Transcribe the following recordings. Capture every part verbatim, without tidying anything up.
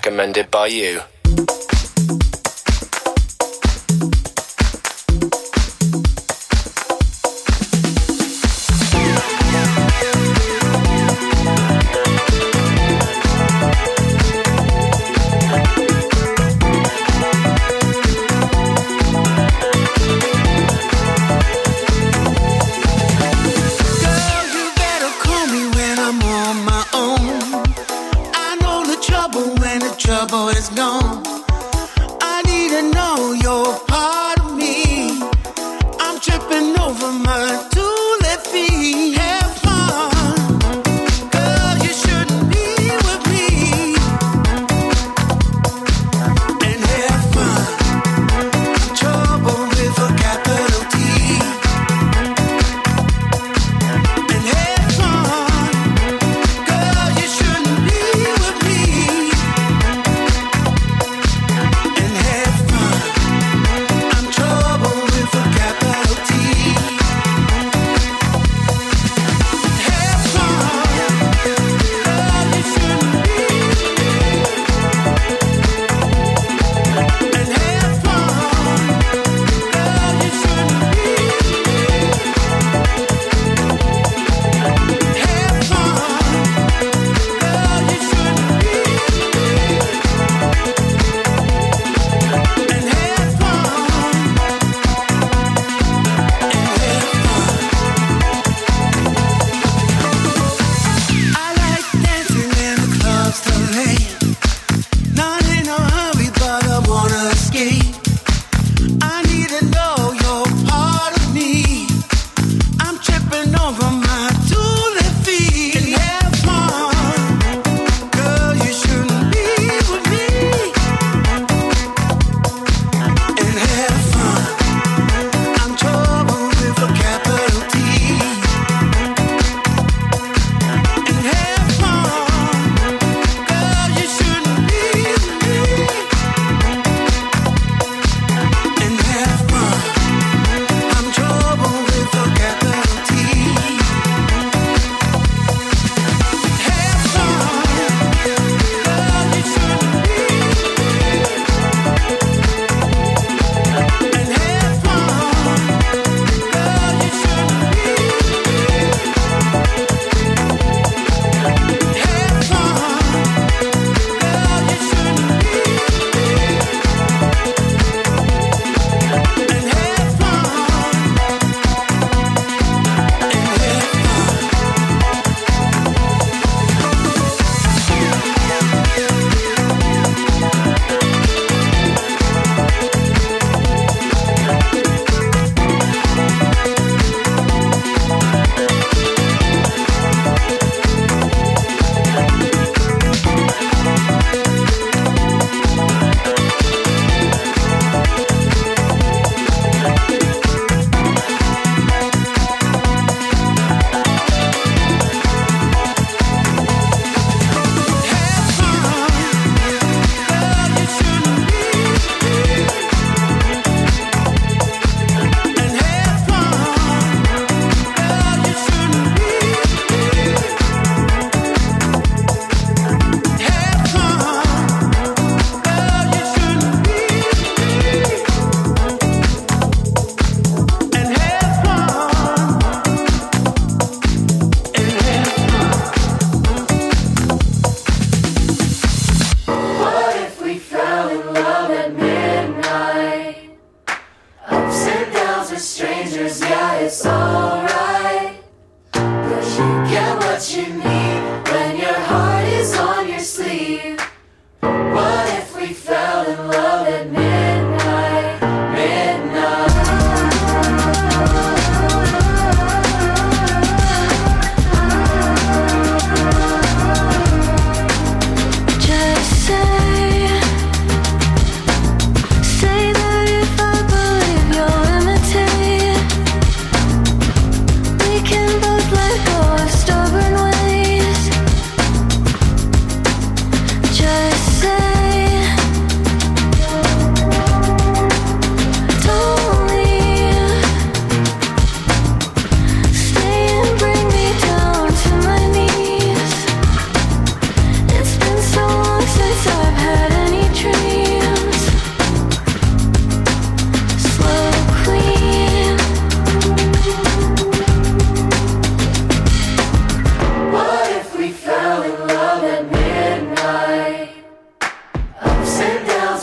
recommended by you.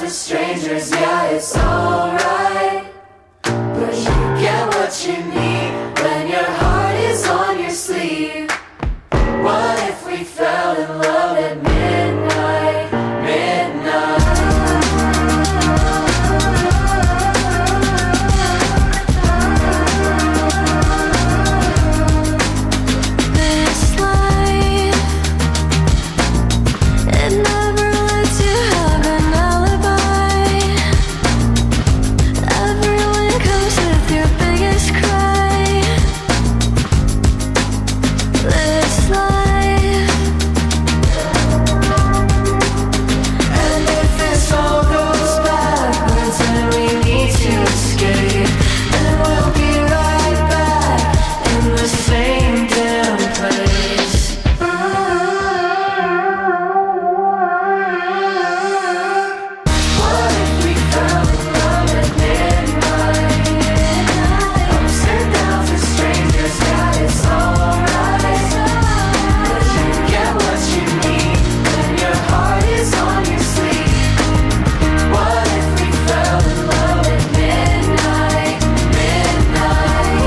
to strangers, yeah, it's alright. But you get what you need when your heart is on your sleeve. What if we fell in love at midnight, midnight? This life, it never lets you have an alibi. Everyone comes with your biggest cry. This life, and if this all goes backwards and we need to escape, then we'll be right back in the same damn place. What if we fell in love at midnight? Ups and downs with strangers, yeah, it's alright. But you get what you need when your heart is on your sleeve. What if we fell in love at midnight, midnight,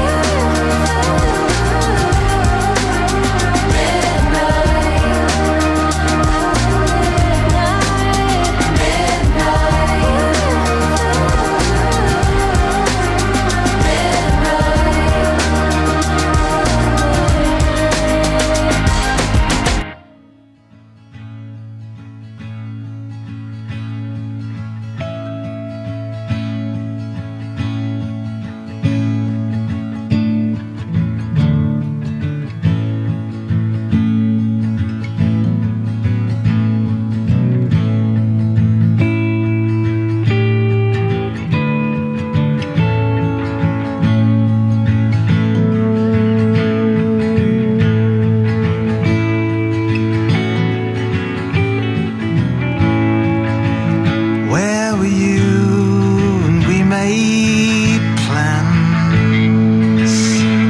where were you when we made plans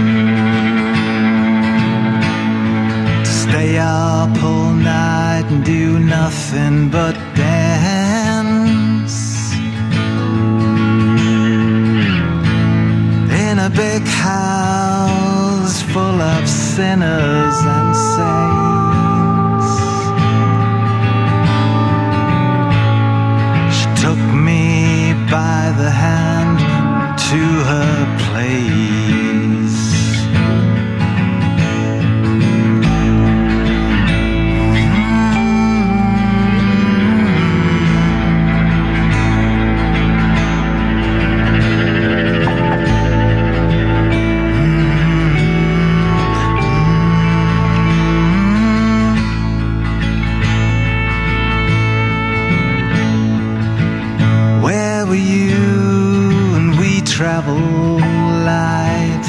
to stay up all night and do nothing but dance in a big house full of sinners and saints? She took me by the hand to her place. Where were you when we traveled light?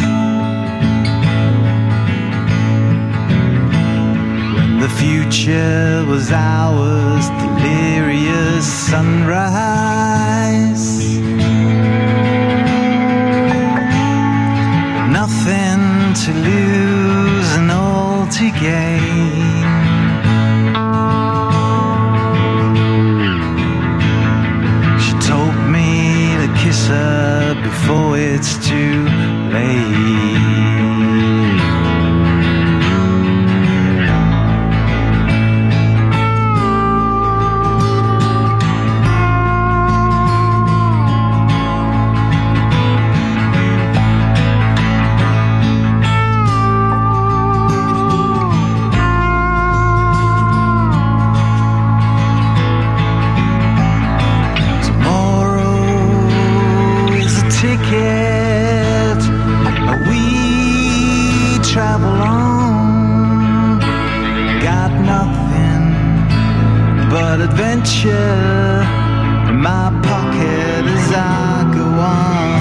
When the future was ours, delirious sunrise. Nothing to lose and all to gain. She told me to kiss her before it's too late. Adventure in my pocket as I go on.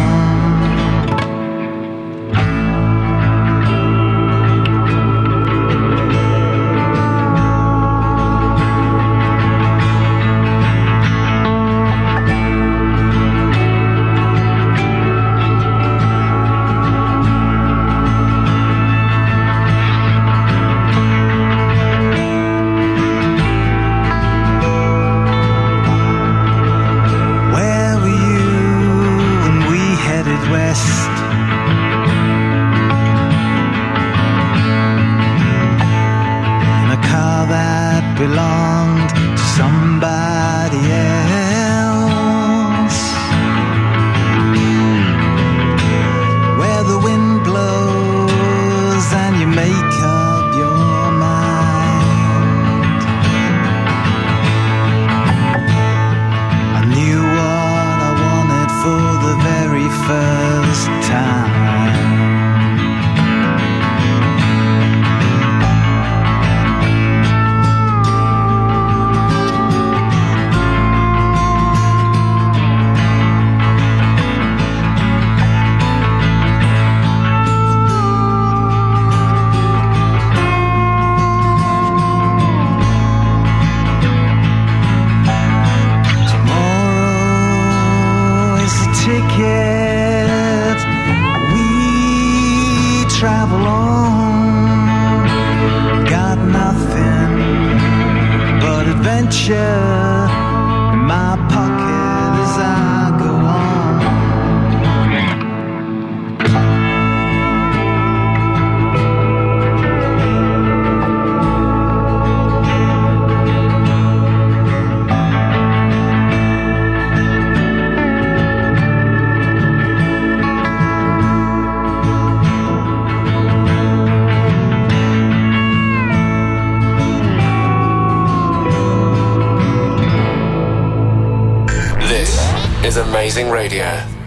is Amazing Radio.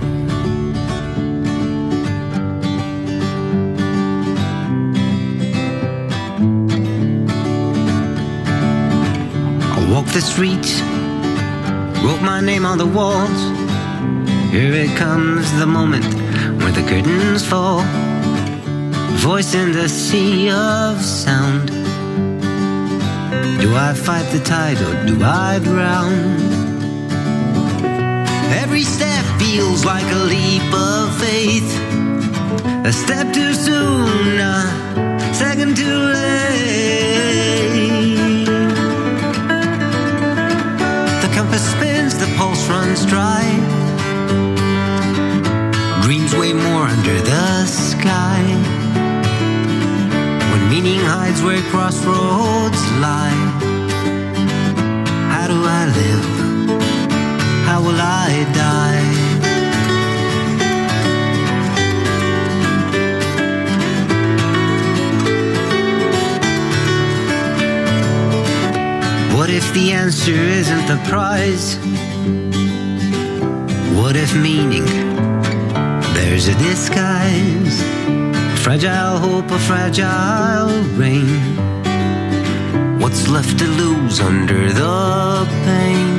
I walk the streets, wrote my name on the walls. Here it comes, the moment when the curtains fall. Voice in the sea of sound. Do I fight the tide or do I drown? Every step feels like a leap of faith. A step too soon, a second too late. The compass spins, the pulse runs dry. Dreams weigh more under the sky. When meaning hides where crossroads lie. How do I live? How will I die? What if the answer isn't the prize? What if meaning bears a disguise? Fragile hope, a fragile rain. What's left to lose under the pain?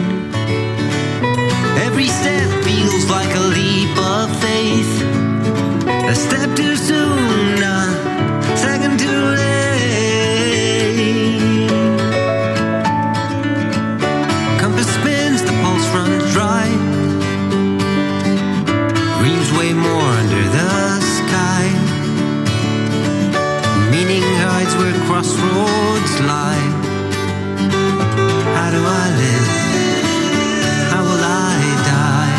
Every step feels like a leap of faith. A step too soon, a second too late. Compass spins, the pulse runs dry. Dreams weigh more under the sky. Meaning hides where crossroads lie. How do I live? How will I die?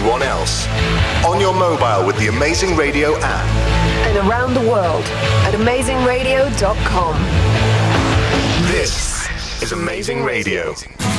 anyone else. On your mobile with the Amazing Radio app. And around the world at amazing radio dot com. This is Amazing Radio.